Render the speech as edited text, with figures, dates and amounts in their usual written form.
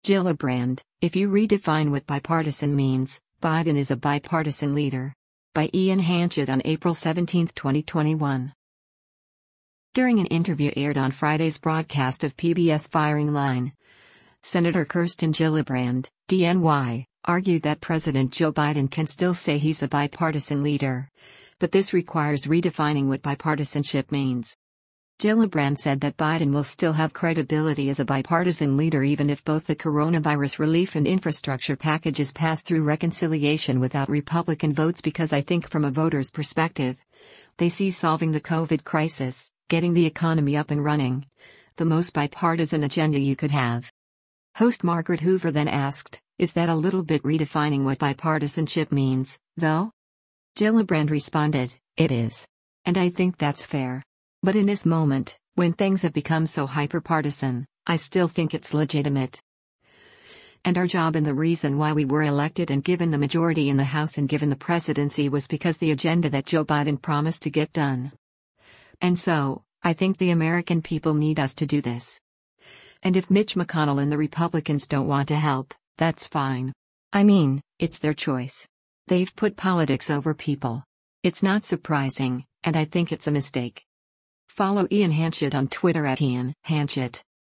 Gillibrand, if you redefine what bipartisan means, Biden is a bipartisan leader. By Ian Hanchett on April 17, 2021. During an interview aired on Friday's broadcast of PBS Firing Line, Senator Kirsten Gillibrand, DNY, argued that President Joe Biden can still say he's a bipartisan leader, but this requires redefining what bipartisanship means. Gillibrand said that Biden will still have credibility as a bipartisan leader even if both the coronavirus relief and infrastructure packages pass through reconciliation without Republican votes, because I think from a voter's perspective, they see solving the COVID crisis, getting the economy up and running, the most bipartisan agenda you could have. Host Margaret Hoover then asked, "Is that a little bit redefining what bipartisanship means, though?" Gillibrand responded, "It is. And I think that's fair. But in this moment, when things have become so hyper-partisan, I still think it's legitimate. And our job and the reason why we were elected and given the majority in the House and given the presidency was because the agenda that Joe Biden promised to get done. And so, I think the American people need us to do this. And if Mitch McConnell and the Republicans don't want to help, that's fine. I mean, it's their choice. They've put politics over people. It's not surprising, and I think it's a mistake." Follow Ian Hanchett on Twitter at Ian Hanchett.